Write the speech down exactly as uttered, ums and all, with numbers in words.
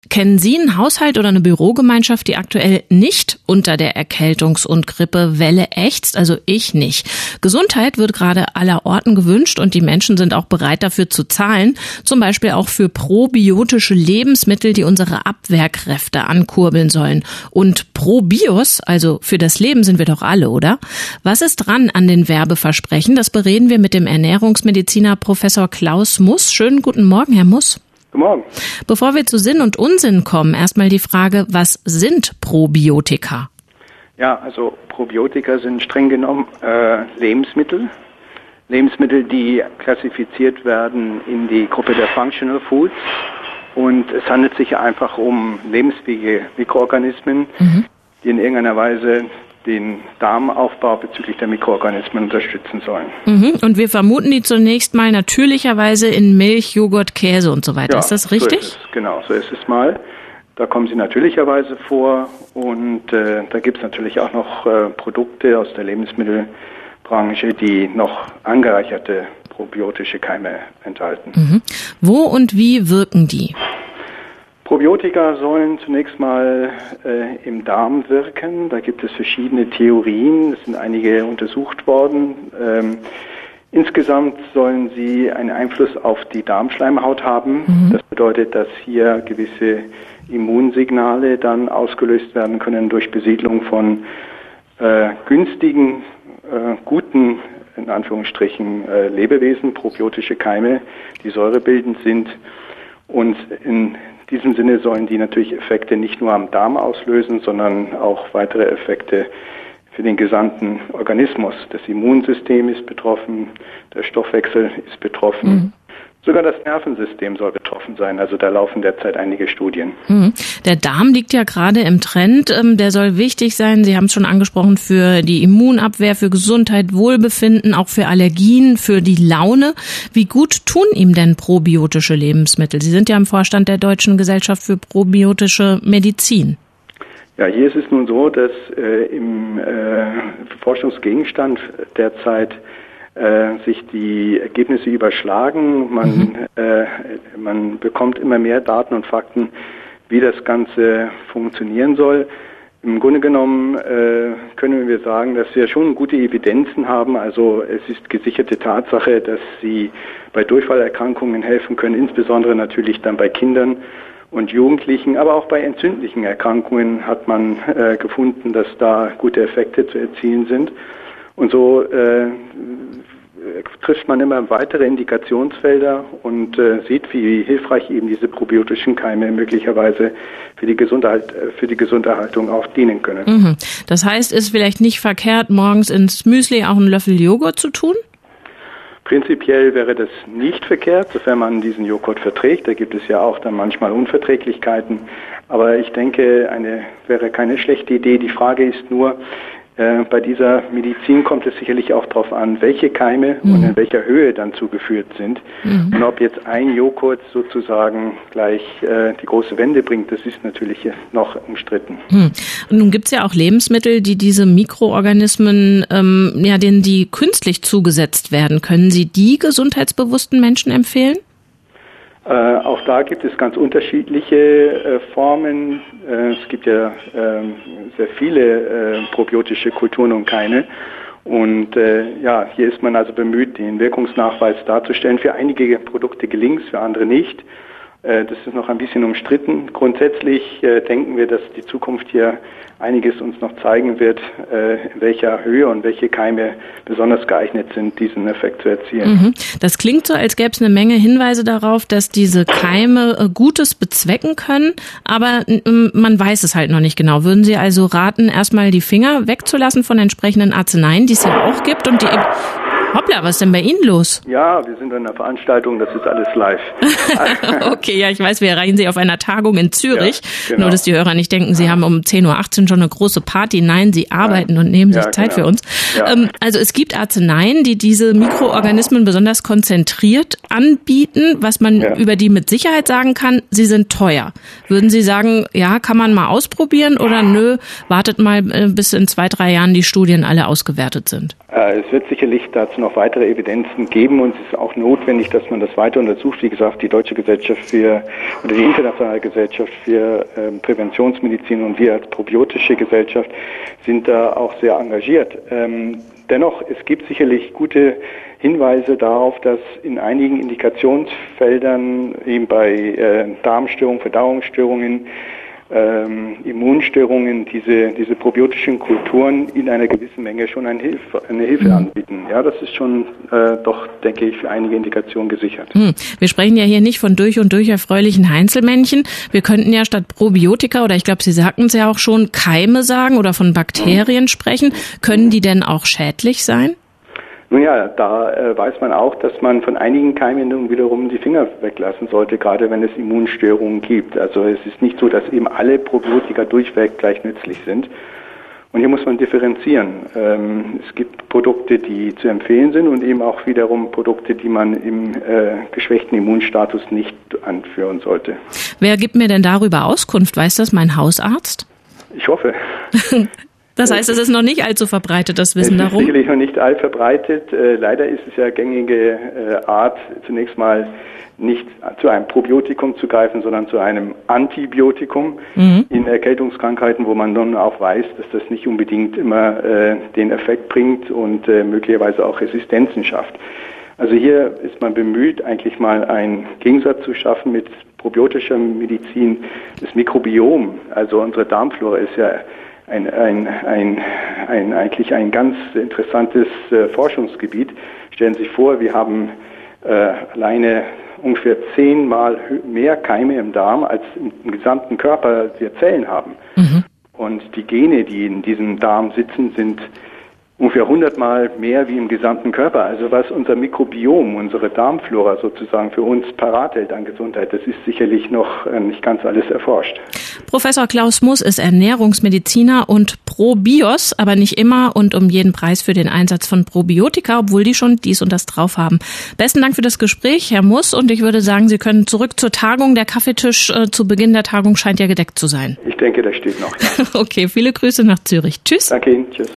Kennen Sie einen Haushalt oder eine Bürogemeinschaft, die aktuell nicht unter der Erkältungs- und Grippewelle ächzt? Also ich nicht. Gesundheit wird gerade allerorten gewünscht und die Menschen sind auch bereit dafür zu zahlen. Zum Beispiel auch für probiotische Lebensmittel, die unsere Abwehrkräfte ankurbeln sollen. Und Probios, also für das Leben sind wir doch alle, oder? Was ist dran an den Werbeversprechen? Das bereden wir mit dem Ernährungsmediziner Professor Klaus Muss. Schönen guten Morgen, Herr Muss. Guten Morgen. Bevor wir zu Sinn und Unsinn kommen, erstmal die Frage, was sind Probiotika? Ja, also Probiotika sind streng genommen äh, Lebensmittel. Lebensmittel, die klassifiziert werden in die Gruppe der Functional Foods. Und es handelt sich einfach um lebensfähige Mikroorganismen, mhm. die in irgendeiner Weise den Darmaufbau bezüglich der Mikroorganismen unterstützen sollen. Mhm. Und wir vermuten die zunächst mal natürlicherweise in Milch, Joghurt, Käse und so weiter. Ja, ist das richtig? So ist es. Genau, so ist es mal. Da kommen sie natürlicherweise vor und äh, da gibt es natürlich auch noch äh, Produkte aus der Lebensmittelbranche, die noch angereicherte probiotische Keime enthalten. Mhm. Wo und wie wirken die? Probiotika sollen zunächst mal äh, im Darm wirken. Da gibt es verschiedene Theorien. Es sind einige untersucht worden. Ähm, insgesamt sollen sie einen Einfluss auf die Darmschleimhaut haben. Mhm. Das bedeutet, dass hier gewisse Immunsignale dann ausgelöst werden können durch Besiedlung von äh, günstigen, äh, guten, in Anführungsstrichen, äh, Lebewesen, probiotische Keime, die säurebildend sind. Und in In diesem Sinne sollen die natürlich Effekte nicht nur am Darm auslösen, sondern auch weitere Effekte für den gesamten Organismus. Das Immunsystem ist betroffen, der Stoffwechsel ist betroffen. Mhm. Sogar das Nervensystem soll betroffen sein. Also da laufen derzeit einige Studien. Mhm. Der Darm liegt ja gerade im Trend. Der soll wichtig sein. Sie haben es schon angesprochen, für die Immunabwehr, für Gesundheit, Wohlbefinden, auch für Allergien, für die Laune. Wie gut tun ihm denn probiotische Lebensmittel? Sie sind ja im Vorstand der Deutschen Gesellschaft für probiotische Medizin. Ja, hier ist es nun so, dass äh, im äh, Forschungsgegenstand derzeit Äh, sich die Ergebnisse überschlagen. Man, mhm. äh, man bekommt immer mehr Daten und Fakten, wie das Ganze funktionieren soll. Im Grunde genommen äh, können wir sagen, dass wir schon gute Evidenzen haben. Also es ist gesicherte Tatsache, dass sie bei Durchfallerkrankungen helfen können, insbesondere natürlich dann bei Kindern und Jugendlichen, aber auch bei entzündlichen Erkrankungen hat man äh, gefunden, dass da gute Effekte zu erzielen sind. Und so äh, trifft man immer weitere Indikationsfelder und äh, sieht, wie hilfreich eben diese probiotischen Keime möglicherweise für die Gesundheit, für die Gesunderhaltung auch dienen können. Mhm. Das heißt, ist vielleicht nicht verkehrt, morgens ins Müsli auch einen Löffel Joghurt zu tun? Prinzipiell wäre das nicht verkehrt, sofern man diesen Joghurt verträgt. Da gibt es ja auch dann manchmal Unverträglichkeiten. Aber ich denke, eine wäre keine schlechte Idee. Die Frage ist nur, Äh, bei dieser Medizin kommt es sicherlich auch darauf an, welche Keime mhm. und in welcher Höhe dann zugeführt sind. Mhm. Und ob jetzt ein Joghurt sozusagen gleich äh, die große Wende bringt, das ist natürlich noch umstritten. Mhm. Und nun gibt es ja auch Lebensmittel, die diese Mikroorganismen, ähm, ja, denen die künstlich zugesetzt werden. Können Sie die gesundheitsbewussten Menschen empfehlen? Äh, auch da gibt es ganz unterschiedliche äh, Formen. Äh, es gibt ja äh, sehr viele äh, probiotische Kulturen und Keime. Und äh, ja, hier ist man also bemüht, den Wirkungsnachweis darzustellen. Für einige Produkte gelingt es, für andere nicht. Äh, das ist noch ein bisschen umstritten. Grundsätzlich äh, denken wir, dass die Zukunft hier einiges uns noch zeigen wird, äh, in welcher Höhe und welche Keime besonders geeignet sind, diesen Effekt zu erzielen. Mhm. Das klingt so, als gäbe es eine Menge Hinweise darauf, dass diese Keime äh, Gutes bezwecken können, aber äh, man weiß es halt noch nicht genau. Würden Sie also raten, erstmal die Finger wegzulassen von entsprechenden Arzneien, die es ja auch gibt und die... Hoppla, was ist denn bei Ihnen los? Ja, wir sind in einer Veranstaltung, das ist alles live. Okay, ja, ich weiß, wir erreichen Sie auf einer Tagung in Zürich. Ja, genau. Nur, dass die Hörer nicht denken, Sie haben um zehn Uhr achtzehn schon eine große Party. Nein, Sie arbeiten Nein. und nehmen sich ja, Zeit genau. für uns. Ja. Ähm, also es gibt Arzneien, die diese Mikroorganismen besonders konzentriert anbieten, was man ja. über die mit Sicherheit sagen kann, sie sind teuer. Würden Sie sagen, ja, kann man mal ausprobieren oder nö, wartet mal, bis in zwei, drei Jahren die Studien alle ausgewertet sind? Äh, es wird sicherlich dazu noch weitere Evidenzen geben und es ist auch notwendig, dass man das weiter untersucht. Wie gesagt, die Deutsche Gesellschaft für oder die Internationale Gesellschaft für äh, Präventionsmedizin und wir als probiotische Gesellschaft sind da auch sehr engagiert. Ähm, dennoch, es gibt sicherlich gute Hinweise darauf, dass in einigen Indikationsfeldern, eben bei äh, Darmstörungen, Verdauungsstörungen, ähm, Immunstörungen, diese, diese probiotischen Kulturen in einer gewissen Menge schon eine Hilfe, eine Hilfe mhm. anbieten. Ja, das ist schon äh, doch, denke ich, für einige Indikationen gesichert. Mhm. Wir sprechen ja hier nicht von durch und durch erfreulichen Heinzelmännchen. Wir könnten ja statt Probiotika, oder ich glaube, Sie sagten es ja auch schon, Keime sagen oder von Bakterien mhm. sprechen. Können die denn auch schädlich sein? Nun ja, da äh, weiß man auch, dass man von einigen Keimen wiederum die Finger weglassen sollte, gerade wenn es Immunstörungen gibt. Also es ist nicht so, dass eben alle Probiotika durchweg gleich nützlich sind. Und hier muss man differenzieren. Ähm, es gibt Produkte, die zu empfehlen sind und eben auch wiederum Produkte, die man im äh, geschwächten Immunstatus nicht anführen sollte. Wer gibt mir denn darüber Auskunft? Weiß das mein Hausarzt? Ich hoffe. Das heißt, es ist noch nicht allzu verbreitet, das Wissen darum? Es ist sicherlich noch nicht all verbreitet. Äh, leider ist es ja gängige äh, Art, zunächst mal nicht zu einem Probiotikum zu greifen, sondern zu einem Antibiotikum mhm. in Erkältungskrankheiten, wo man dann auch weiß, dass das nicht unbedingt immer äh, den Effekt bringt und äh, möglicherweise auch Resistenzen schafft. Also hier ist man bemüht, eigentlich mal einen Gegensatz zu schaffen mit probiotischer Medizin. Das Mikrobiom, also unsere Darmflora, ist ja Ein, ein, ein, ein, eigentlich ein ganz interessantes äh, Forschungsgebiet. Stellen Sie sich vor, wir haben äh, alleine ungefähr zehnmal mehr Keime im Darm, als im, im gesamten Körper wir Zellen haben. Mhm. Und die Gene, die in diesem Darm sitzen, sind ungefähr hundertmal mehr wie im gesamten Körper. Also was unser Mikrobiom, unsere Darmflora sozusagen für uns parat hält an Gesundheit, das ist sicherlich noch nicht ganz alles erforscht. Professor Klaus Muss ist Ernährungsmediziner und Probios, aber nicht immer und um jeden Preis für den Einsatz von Probiotika, obwohl die schon dies und das drauf haben. Besten Dank für das Gespräch, Herr Muss, und ich würde sagen, Sie können zurück zur Tagung. Der Kaffeetisch äh, zu Beginn der Tagung scheint ja gedeckt zu sein. Ich denke, das steht noch. Ja. Okay, viele Grüße nach Zürich. Tschüss. Danke Ihnen. Tschüss.